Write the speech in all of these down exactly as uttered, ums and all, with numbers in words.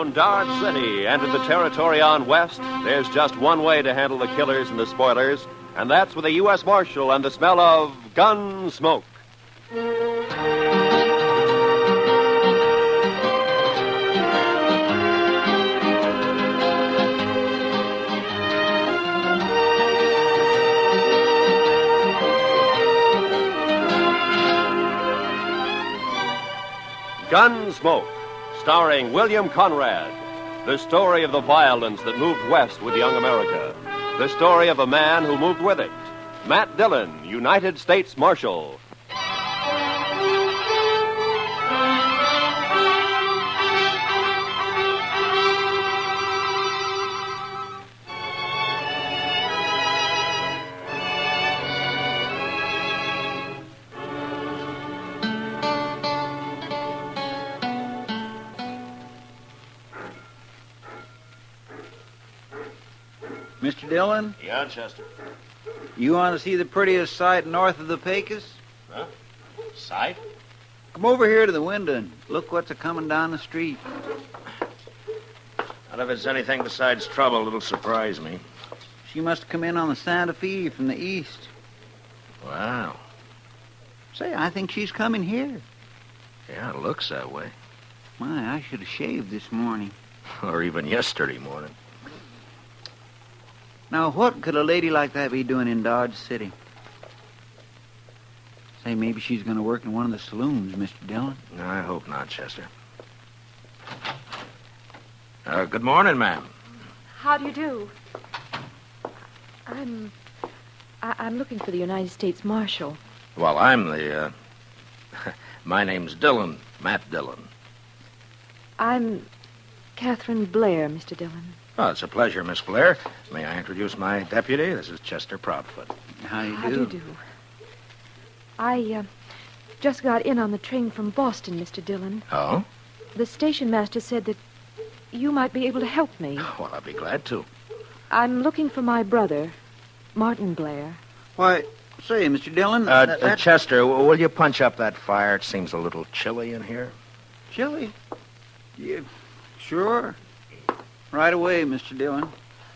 around Dodge City and in the territory on west, there's just one way to handle the killers and the spoilers, and that's with a U S Marshal and the smell of gun smoke. Gunsmoke, starring William Conrad. The story of the violence that moved west with young America. The story of a man who moved with it. Matt Dillon, United States Marshal. Mister Dillon? Yeah, Chester. You want to see the prettiest sight north of the Pecos? Huh? Sight? Come over here to the window and look what's a-coming down the street. Not if it's anything besides trouble, it'll surprise me. She must have come in on the Santa Fe from the east. Wow. Say, I think she's coming here. Yeah, it looks that way. My, I should have shaved this morning. Or even yesterday morning. Now, what could a lady like that be doing in Dodge City? Say, maybe she's going to work in one of the saloons, Mister Dillon. No, I hope not, Chester. Uh, good morning, ma'am. How do you do? I'm... I- I'm looking for the United States Marshal. Well, I'm the, uh... my name's Dillon, Matt Dillon. I'm Catherine Blair, Mister Dillon. Oh, it's a pleasure, Miss Blair. May I introduce my deputy? This is Chester Proudfoot. How do you How do? do you do? I, uh, just got in on the train from Boston, Mister Dillon. Oh? The station master said that you might be able to help me. Well, I'll be glad to. I'm looking for my brother, Martin Blair. Why, say, Mister Dillon... Uh, that- uh, that- Chester, w- will you punch up that fire? It seems a little chilly in here. Chili? Yeah, sure. Right away, Mister Dillon.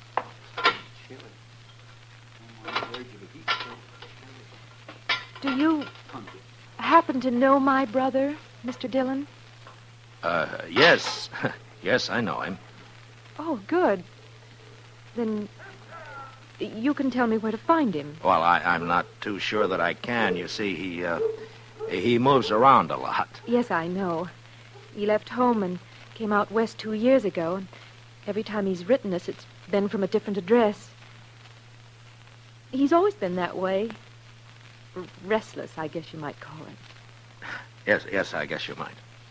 Do you happen to know my brother, Mister Dillon? Uh, yes. Yes, I know him. Oh, good. Then you can tell me where to find him. Well, I, I'm not too sure that I can. You see, he, uh, he moves around a lot. Yes, I know. He left home and came out west two years ago, and every time he's written us, it's been from a different address. He's always been that way. R- restless, I guess you might call it. Yes, yes, I guess you might.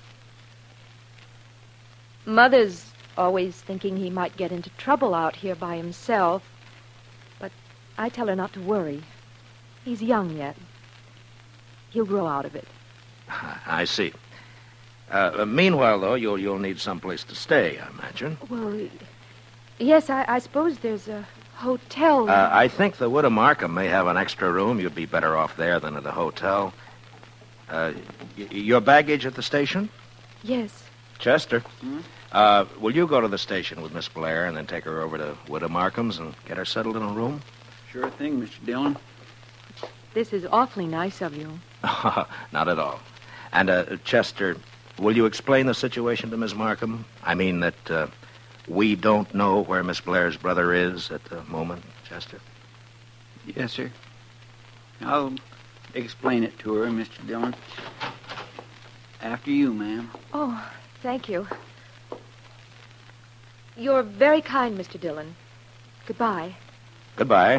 Mother's always thinking he might get into trouble out here by himself, but I tell her not to worry. He's young yet. He'll grow out of it. I see. Uh, meanwhile, though, you'll you'll need someplace to stay, I imagine. Well, yes, I, I suppose there's a hotel. Uh, I think the Widow Markham may have an extra room. You'd be better off there than at the hotel. Uh, y- your baggage at the station? Yes. Chester, Hmm? uh, will you go to the station with Miss Blair and then take her over to Widow Markham's and get her settled in a room? Sure thing, Mister Dillon. This is awfully nice of you. Not at all. And, uh, Chester, will you explain the situation to Miss Markham? I mean that uh, we don't know where Miss Blair's brother is at the moment, Chester. Yes, sir. I'll explain it to her, Mister Dillon. After you, ma'am. Oh, thank you. You're very kind, Mister Dillon. Goodbye. Goodbye.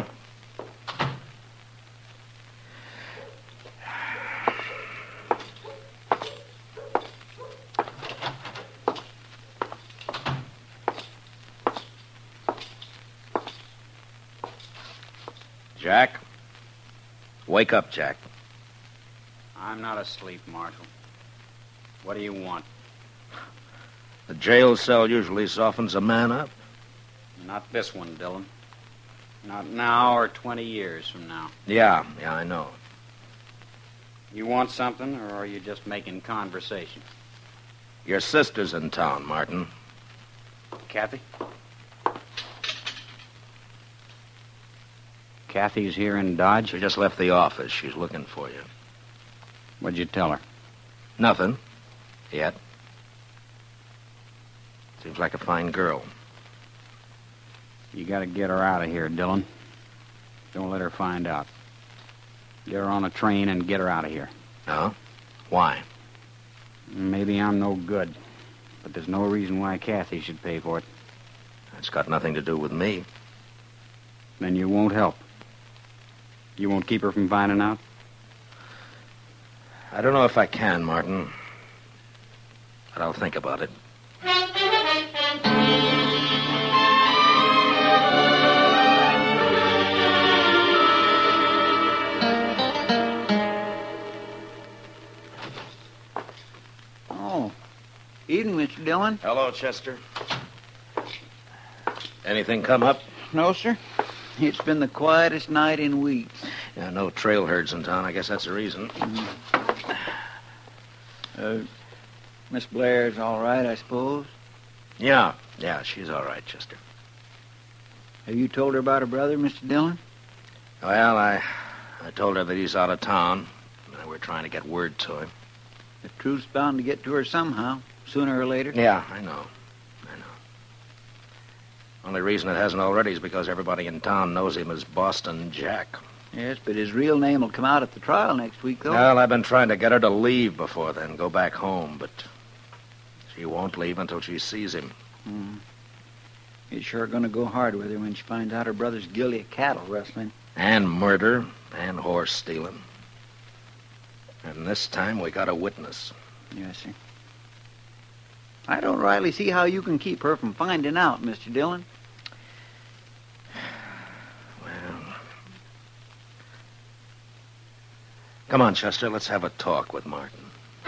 Jack? Wake up, Jack. I'm not asleep, Marshal. What do you want? The jail cell usually softens a man up. Not this one, Dillon. Not now or twenty years from now. Yeah, yeah, I know. You want something, or are you just making conversation? Your sister's in town, Martin. Kathy? Kathy's here in Dodge? She just left the office. She's looking for you. What'd you tell her? Nothing. Yet. Seems like a fine girl. You gotta get her out of here, Dillon. Don't let her find out. Get her on a train and get her out of here. No? Why? Maybe I'm no good, but there's no reason why Kathy should pay for it. It's got nothing to do with me. Then you won't help. You won't keep her from finding out? I don't know if I can, Martin. But I'll think about it. Oh, evening, Mister Dillon. Hello, Chester. Anything come up? No, sir. It's been the quietest night in weeks. Yeah, no trail herds in town. I guess that's the reason. Uh, Miss Blair's all right, I suppose? Yeah, yeah, she's all right, Chester. Have you told her about her brother, Mister Dillon? Well, I I told her that he's out of town. And we're trying to get word to him. The truth's bound to get to her somehow, sooner or later. Yeah, I know. I know. Only reason it hasn't already is because everybody in town knows him as Boston Jack. Yes, but his real name will come out at the trial next week, though. Well, I've been trying to get her to leave before then, go back home, but she won't leave until she sees him. Hmm. It's sure going to go hard with her when she finds out her brother's guilty of cattle rustling. And murder, and horse stealing. And this time we got a witness. Yes, sir. I don't rightly see how you can keep her from finding out, Mister Dillon. Well... Come on, Chester, let's have a talk with Martin.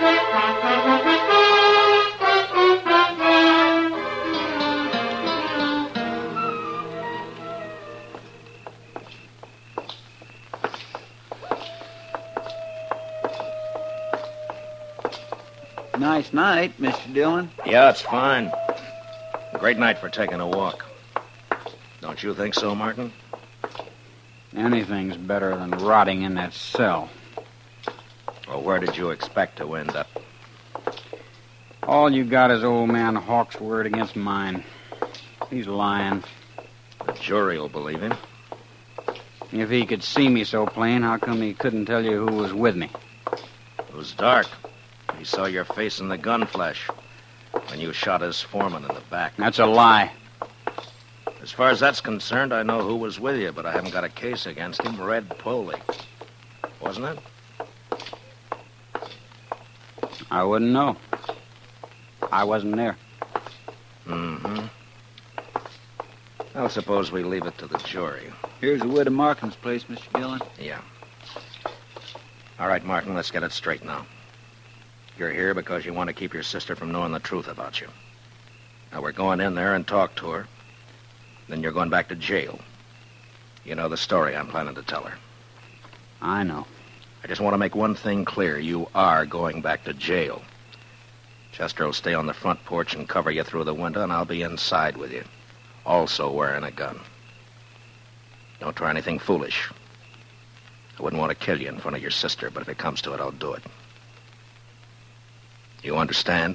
Nice night, Mister Dillon. Yeah, it's fine. Great night for taking a walk. Don't you think so, Martin? Anything's better than rotting in that cell. Well, where did you expect to end up? All you got is old man Hawk's word against mine. He's lying. The jury will believe him. If he could see me so plain, how come he couldn't tell you who was with me? It was dark. He saw your face in the gun flash when you shot his foreman in the back. That's a lie. As far as that's concerned, I know who was with you, but I haven't got a case against him. Red Poley. Wasn't it? I wouldn't know. I wasn't there. Mm-hmm. Well, suppose we leave it to the jury. Here's the widow Markham's place, Mister Dillon. Yeah. All right, Martin, let's get it straight now. You're here because you want to keep your sister from knowing the truth about you. Now, we're going in there and talk to her. Then you're going back to jail. You know the story I'm planning to tell her. I know. I just want to make one thing clear. You are going back to jail. Chester will stay on the front porch and cover you through the window, and I'll be inside with you, also wearing a gun. Don't try anything foolish. I wouldn't want to kill you in front of your sister, but if it comes to it, I'll do it. You understand?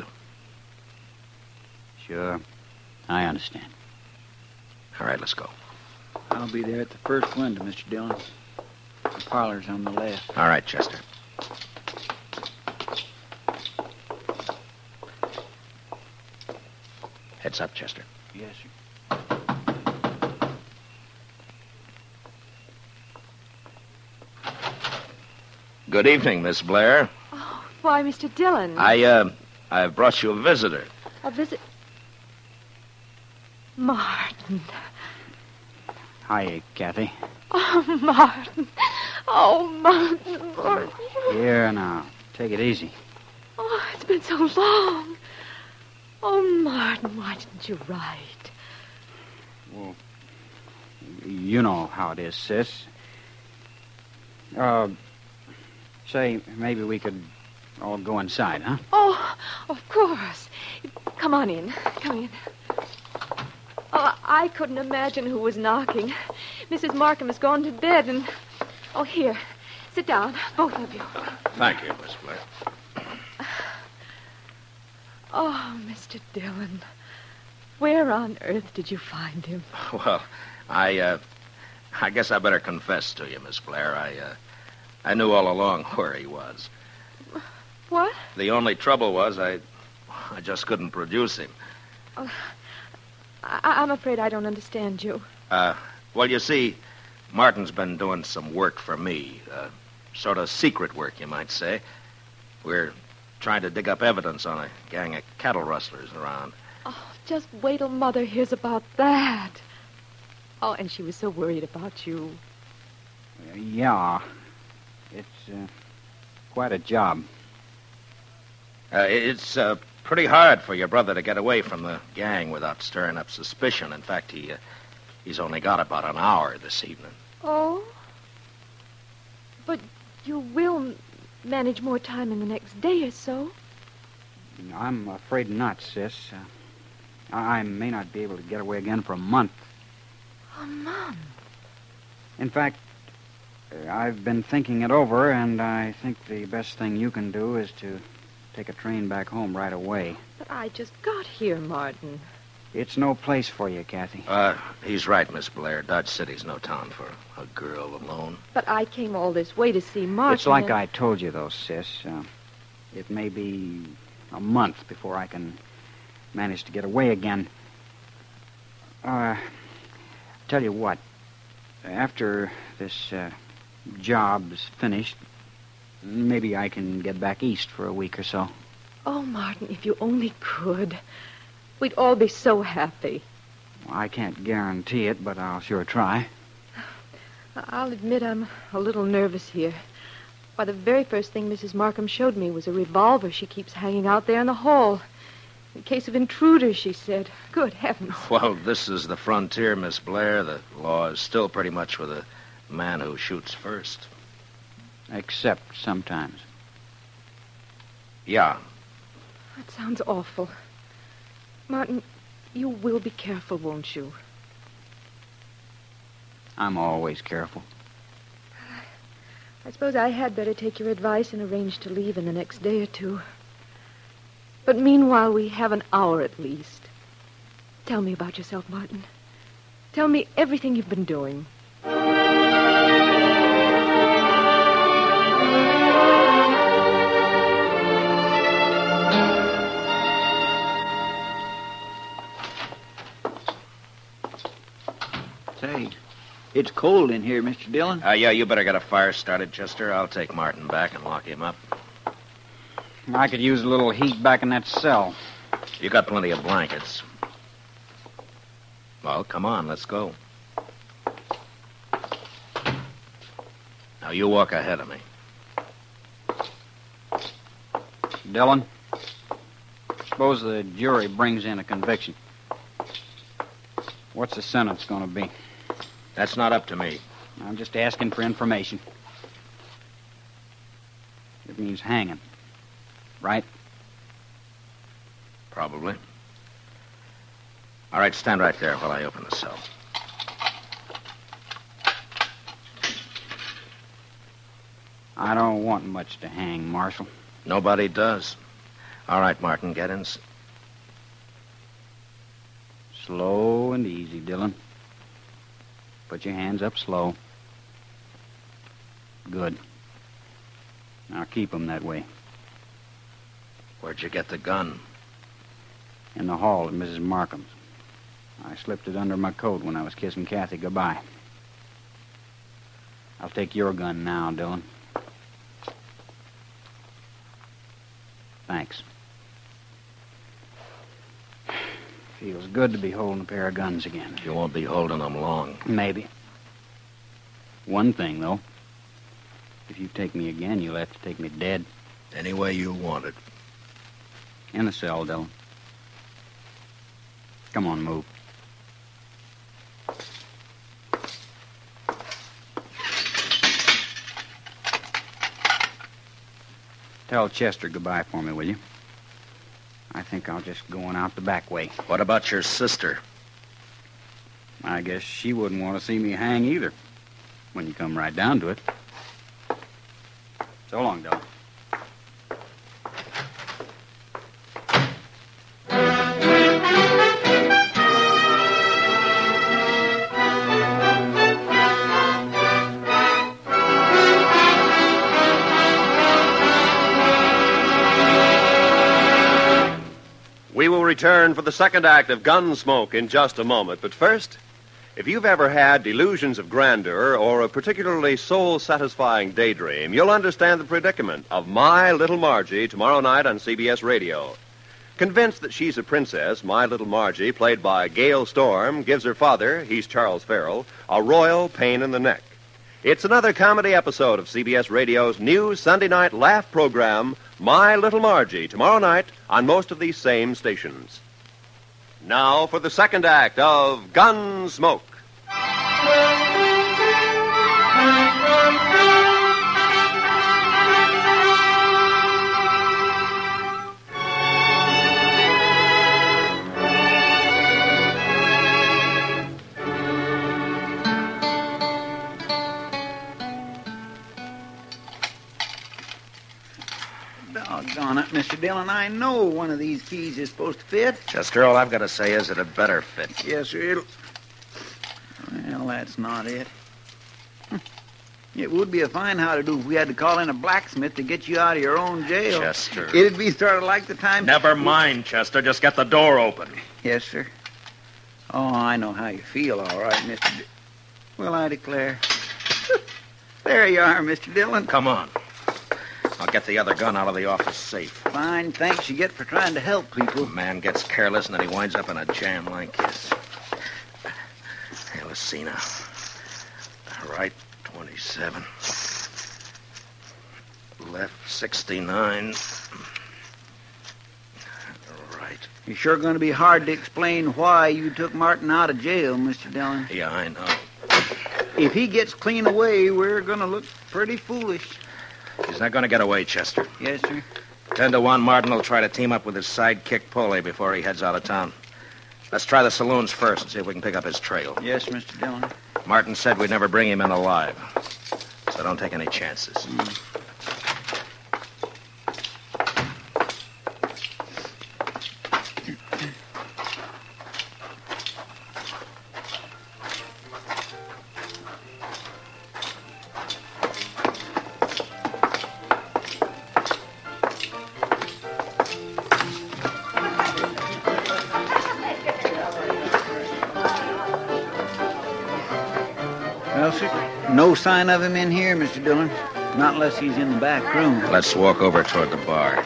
Sure. I understand. All right, let's go. I'll be there at the first window, Mister Dillon. The parlor's on the left. All right, Chester. Heads up, Chester. Yes, sir. Good evening, Miss Blair. Oh, why, Mister Dillon. I, uh, I've brought you a visitor. A visit... Martin. Hi, Kathy. Oh, Martin. Oh, Martin, Martin. Here now. Take it easy. Oh, it's been so long. Oh, Martin, why didn't you write? Well, you know how it is, sis. Uh, say, maybe we could all go inside, huh? Oh, of course. Come on in. Come in. I couldn't imagine who was knocking. Missus Markham has gone to bed, and... Oh, here. Sit down, both of you. Thank you, Miss Blair. Oh, Mister Dillon. Where on earth did you find him? Well, I, uh... I guess I better confess to you, Miss Blair. I, uh... I knew all along where he was. What? The only trouble was I... I just couldn't produce him. Oh, I- I'm afraid I don't understand you. Uh, well, you see, Martin's been doing some work for me. Uh, sort of secret work, you might say. We're trying to dig up evidence on a gang of cattle rustlers around. Oh, just wait till Mother hears about that. Oh, and she was so worried about you. Uh, yeah. It's uh, quite a job. Uh, it's uh, pretty hard for your brother to get away from the gang without stirring up suspicion. In fact, he uh, he's only got about an hour this evening. Oh? But you will manage more time in the next day or so. I'm afraid not, sis. Uh, I may not be able to get away again for a month. A month? In fact, I've been thinking it over, and I think the best thing you can do is to take a train back home right away. But I just got here, Martin. It's no place for you, Kathy. Uh, he's right, Miss Blair. Dodge City's no town for a girl alone. But I came all this way to see Martin. It's like and... I told you, though, sis. Uh, it may be a month before I can manage to get away again. Uh, tell you what. After this uh, job's finished, maybe I can get back east for a week or so. Oh, Martin, if you only could. We'd all be so happy. Well, I can't guarantee it, but I'll sure try. I'll admit I'm a little nervous here. Why, the very first thing Missus Markham showed me was a revolver she keeps hanging out there in the hall. In case of intruders, she said. Good heavens. Well, this is the frontier, Miss Blair. The law is still pretty much with the man who shoots first. Except sometimes. Yeah. That sounds awful. Martin, you will be careful, won't you? I'm always careful. I suppose I had better take your advice and arrange to leave in the next day or two. But meanwhile, we have an hour at least. Tell me about yourself, Martin. Tell me everything you've been doing. Say, it's cold in here, Mister Dillon. Uh, yeah, you better get a fire started, Chester. I'll take Martin back and lock him up. I could use a little heat back in that cell. You got plenty of blankets. Well, come on, let's go. Now, you walk ahead of me. Dillon, suppose the jury brings in a conviction. What's the sentence going to be? That's not up to me. I'm just asking for information. It means hanging, right? Probably. All right, stand right there while I open the cell. I don't want much to hang, Marshal. Nobody does. All right, Martin, get in. Slow and easy, Dillon. Put your hands up slow. Good. Now keep them that way. Where'd you get the gun? In the hall at Missus Markham's. I slipped it under my coat when I was kissing Kathy goodbye. I'll take your gun now, Dillon. Thanks. Feels good to be holding a pair of guns again. You won't be holding them long. Maybe. One thing, though. If you take me again, you'll have to take me dead. Any way you want it. In the cell, Dillon. Come on, move. Tell Chester goodbye for me, will you? I think I'll just go on out the back way. What about your sister? I guess she wouldn't want to see me hang either, when you come right down to it. So long, Dillon. We will return for the second act of Gunsmoke in just a moment. But first, if you've ever had delusions of grandeur or a particularly soul-satisfying daydream, you'll understand the predicament of My Little Margie tomorrow night on C B S Radio. Convinced that she's a princess, My Little Margie, played by Gail Storm, gives her father, he's Charles Farrell, a royal pain in the neck. It's another comedy episode of C B S Radio's new Sunday night laugh program, My Little Margie, tomorrow night on most of these same stations. Now for the second act of Gunsmoke. Doggone it, Mister Dillon. I know one of these keys is supposed to fit. Chester, all I've got to say is that it better fit. Yes, sir. It'll... Well, that's not it. It would be a fine how-to-do if we had to call in a blacksmith to get you out of your own jail. Chester. It'd be sort of like the time... Never mind, Chester. Just get the door open. Yes, sir. Oh, I know how you feel, all right, Mister D... Well, I declare. There you are, Mister Dillon. Come on. I'll get the other gun out of the office safe. Fine thanks you get for trying to help people. A man gets careless and then he winds up in a jam like this. Hey, let's see now. Right, twenty-seven. Left, sixty-nine. Right. It's sure going to be hard to explain why you took Martin out of jail, Mister Dillon. Yeah, I know. If he gets clean away, we're going to look pretty foolish. He's not going to get away, Chester. Yes, sir. Ten to one, Martin will try to team up with his sidekick Polly before he heads out of town. Let's try the saloons first and see if we can pick up his trail. Yes, Mister Dillon. Martin said we'd never bring him in alive, so don't take any chances. Mm. Well, sir, no sign of him in here, Mister Dillon. Not unless he's in the back room. Let's walk over toward the bar.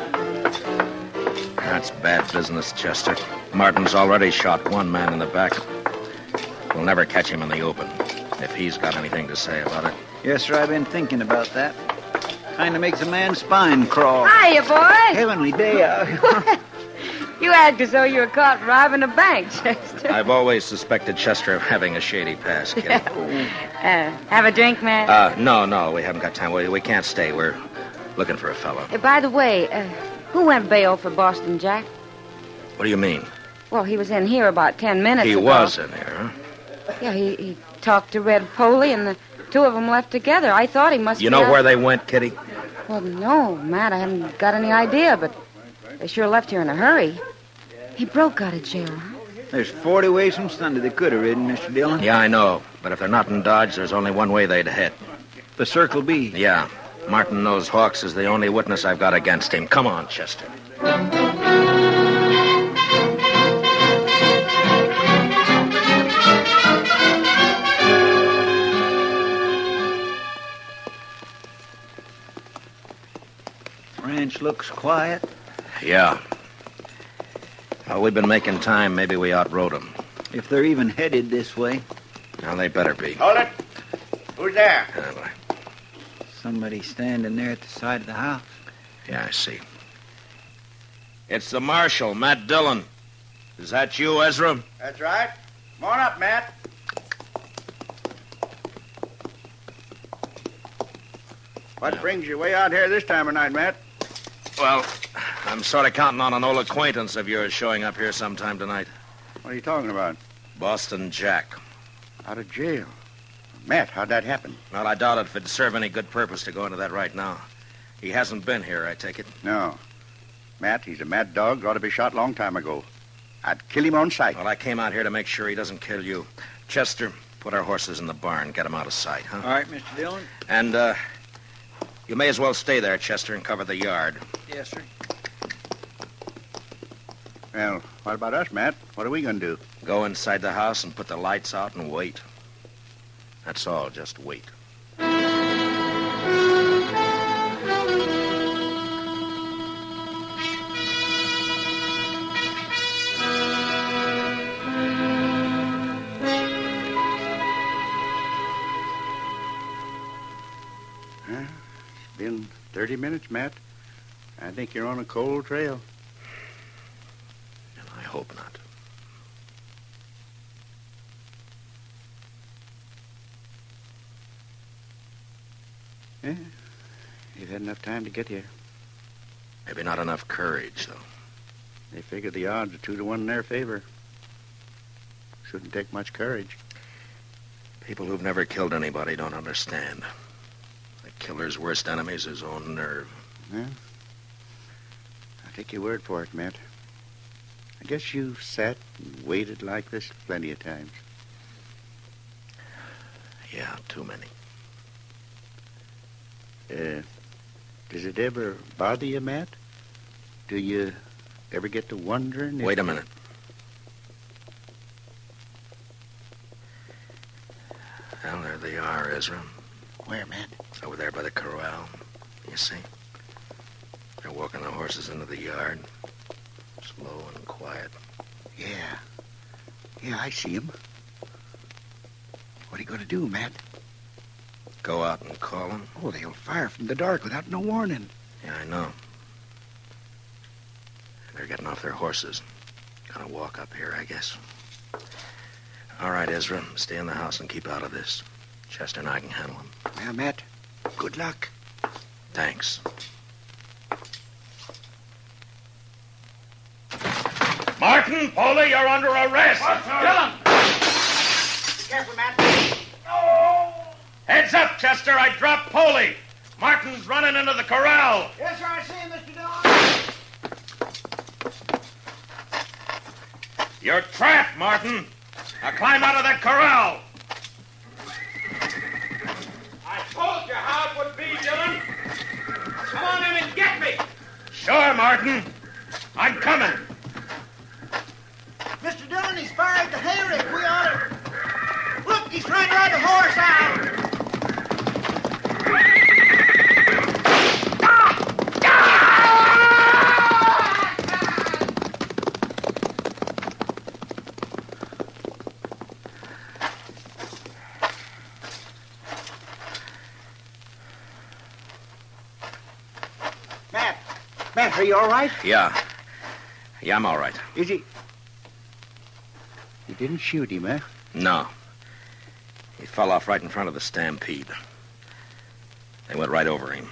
That's bad business, Chester. Martin's already shot one man in the back. We'll never catch him in the open, if he's got anything to say about it. Yes, sir, I've been thinking about that. Kind of makes a man's spine crawl. Hiya, boy. Heavenly day out. You act as though you were caught robbing a bank, Chester. I've always suspected Chester of having a shady past, kid. uh, have a drink, man? Uh, no, no, we haven't got time. We, we can't stay. We're looking for a fellow. Uh, by the way, uh, who went bail for Boston Jack? What do you mean? Well, he was in here about ten minutes He ago. was in here, huh? Yeah, he, he talked to Red Poley, and the two of them left together. I thought he must You be know out... where they went, Kitty? Well, no, Matt, I haven't got any idea, but they sure left here in a hurry. He broke out of jail, huh? There's forty ways from Sunday they could have ridden, Mister Dillon. Yeah, I know. But if they're not in Dodge, there's only one way they'd head. The Circle B. Yeah. Martin knows Hawks is the only witness I've got against him. Come on, Chester. Ranch looks quiet. Yeah. Well, we've been making time. Maybe we outrode them. If they're even headed this way. Now, they better be. Hold it. Who's there? Uh, well, Somebody standing there at the side of the house. yeah, I see. It's the marshal, Matt Dillon. Is that you, Ezra? That's right. Come on up, Matt. What Yeah. brings you way out here this time of night, Matt? Well, I'm sort of counting on an old acquaintance of yours showing up here sometime tonight. What are you talking about? Boston Jack. Out of jail. Matt, how'd that happen? Well, I doubt if it'd serve any good purpose to go into that right now. He hasn't been here, I take it. No. Matt, he's a mad dog. Ought to be shot long time ago. I'd kill him on sight. Well, I came out here to make sure he doesn't kill you. Chester, put our horses in the barn. Get them out of sight, huh? All right, Mister Dillon. And, uh, you may as well stay there, Chester, and cover the yard. Yes, sir. Well, what about us, Matt? What are we going to do? Go inside the house and put the lights out and wait. That's all, just wait. Huh? It's been thirty minutes, Matt. I think you're on a cold trail. And I hope not. Yeah. You've had enough time to get here. Maybe not enough courage, though. They figure the odds are two to one in their favor. Shouldn't take much courage. People who've never killed anybody don't understand. The killer's worst enemy is his own nerve. Yeah. I'll take your word for it, Matt. I guess you've sat and waited like this plenty of times. Yeah, too many. Uh, does it ever bother you, Matt? Do you ever get to wondering if... Wait a minute. Well, there they are, Ezra. Where, Matt? Over there by the corral. You see? They're walking the horses into the yard. Slow and quiet. Yeah. Yeah, I see him. What are you going to do, Matt? Go out and call them? Oh, they'll fire from the dark without no warning. Yeah, I know. They're getting off their horses. Gonna walk up here, I guess. All right, Ezra. Stay in the house and keep out of this. Chester and I can handle them. Well, Matt, good luck. Thanks. Martin, Foley, you're under arrest. Kill him! Be careful, Matt. Heads up, Chester. I dropped Foley. Martin's running into the corral. Yes, sir, I see him, Mister Dillon. You're trapped, Martin. Now climb out of that corral. I told you how it would be, Dillon. Come on in and get me. Sure, Martin. I'm coming. Mister Dillon, he's fired the hayrick. We ought to... Look, he's trying to ride the horse out. Matt, Matt, are you all right? Yeah. Yeah, I'm all right. Is he... You didn't shoot him, eh? No. He fell off right in front of the stampede. They went right over him.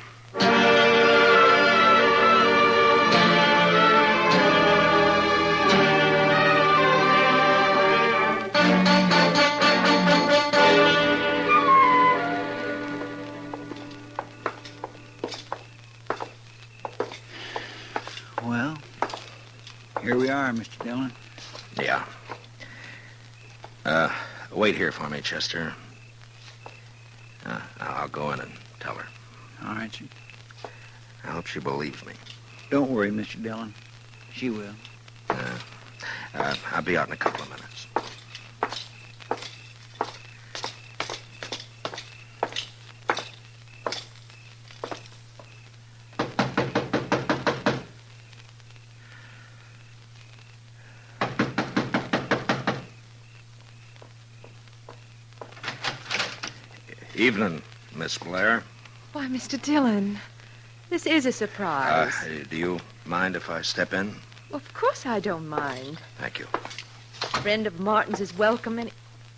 Well, here we are, Mister Dillon. Yeah. Uh, wait here for me, Chester. Uh, I'll go in and tell her. All right, sir. I hope she believes me. Don't worry, Mister Dillon. She will. Uh, uh, I'll be out in a couple of minutes. Evening, Miss Blair. Why, Mister Dillon, this is a surprise. Uh, do you mind if I step in? Well, of course I don't mind. Thank you. A friend of Martin's is welcome any...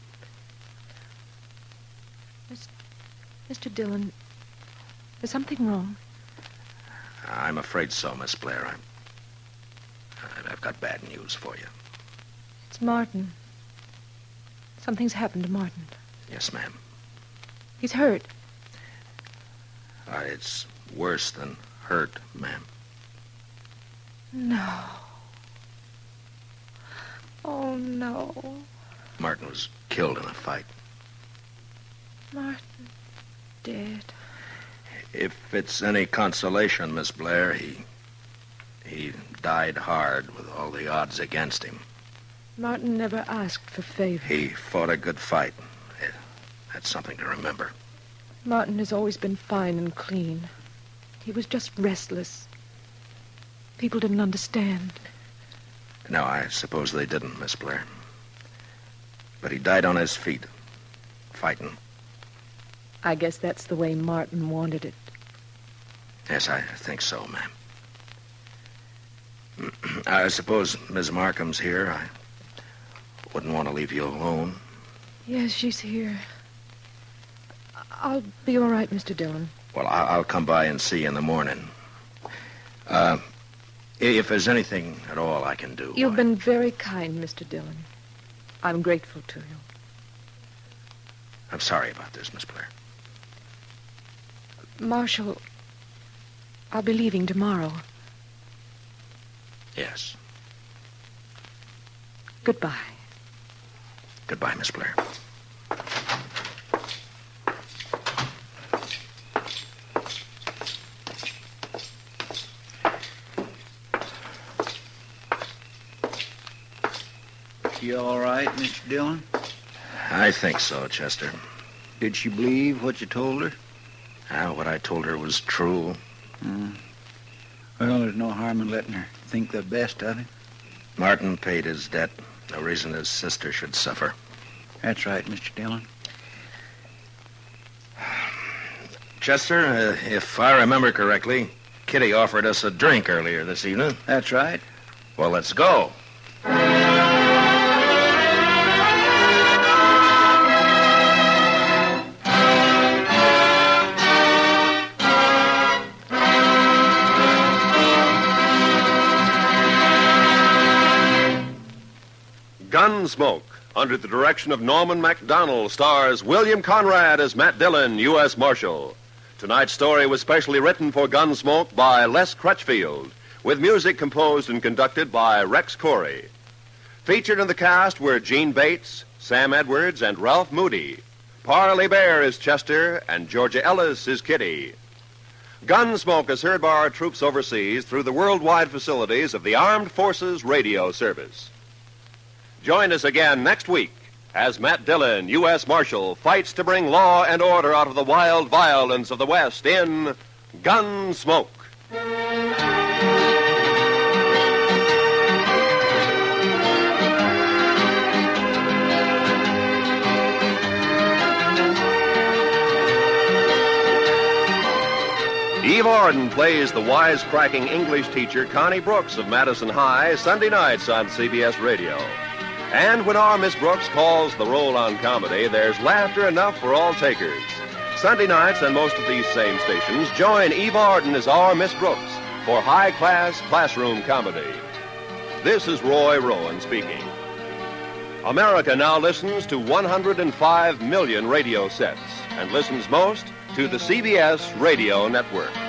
Miss... Mister Dillon, is something wrong? I'm afraid so, Miss Blair. I'm... I've got bad news for you. It's Martin. Something's happened to Martin. Yes, ma'am. He's hurt. Uh, it's worse than hurt, ma'am. No. Oh, no. Martin was killed in a fight. Martin dead. If it's any consolation, Miss Blair, he... he died hard with all the odds against him. Martin never asked for favor. He fought a good fight. That's something to remember. Martin has always been fine and clean. He was just restless. People didn't understand. No, I suppose they didn't, Miss Blair. But he died on his feet, fighting. I guess that's the way Martin wanted it. Yes, I think so, ma'am. I suppose Miss Markham's here. I wouldn't want to leave you alone. Yes, she's here. I'll be all right, Mister Dillon. Well, I'll come by and see you in the morning. Uh, if there's anything at all I can do... You've I... been very kind, Mister Dillon. I'm grateful to you. I'm sorry about this, Miss Blair. Marshal, I'll be leaving tomorrow. Yes. Goodbye. Goodbye, Miss Blair. She all right, Mister Dillon? I think so, Chester. Did she believe what you told her? Ah, what I told her was true. Mm. Well, there's no harm in letting her think the best of him. Martin paid his debt. No reason his sister should suffer. That's right, Mister Dillon. Chester, uh, if I remember correctly, Kitty offered us a drink earlier this evening. That's right. Well, let's go. Gunsmoke, under the direction of Norman Macdonnell, stars William Conrad as Matt Dillon, U S Marshal. Tonight's story was specially written for Gunsmoke by Les Crutchfield, with music composed and conducted by Rex Corey. Featured in the cast were Gene Bates, Sam Edwards, and Ralph Moody. Parley Bear is Chester, and Georgia Ellis is Kitty. Gunsmoke is heard by our troops overseas through the worldwide facilities of the Armed Forces Radio Service. Join us again next week as Matt Dillon, U S Marshal, fights to bring law and order out of the wild violence of the West in Gunsmoke. Eve Arden plays the wisecracking English teacher Connie Brooks of Madison High Sunday nights on C B S Radio. And when our Miss Brooks calls the roll on comedy, there's laughter enough for all takers. Sunday nights on most of these same stations, join Eve Arden as our Miss Brooks for high-class classroom comedy. This is Roy Rowan speaking. America now listens to one hundred five million radio sets and listens most to the C B S Radio Network.